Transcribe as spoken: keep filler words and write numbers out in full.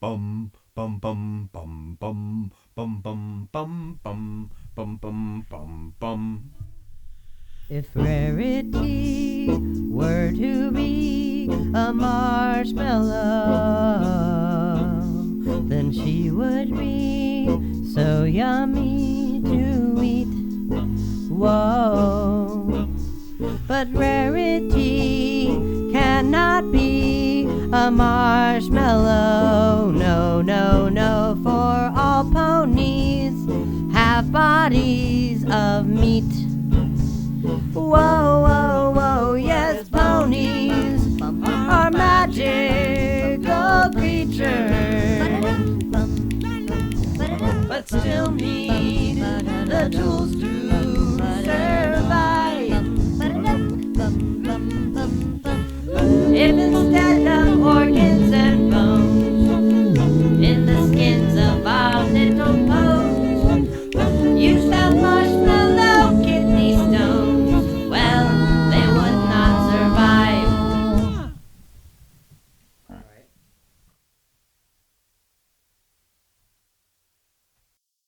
bum bum bum bum bum bum bum bum bum bum bum bum bum. If Rarity were to be a marshmallow, then she would be so yummy to eat. Whoa. But Rarity cannot be a marshmallow. No, no, no, for all ponies have bodies of meat. Whoa, whoa, whoa, yes, ponies are magical creatures, but still need the tools to survive. If instead of organs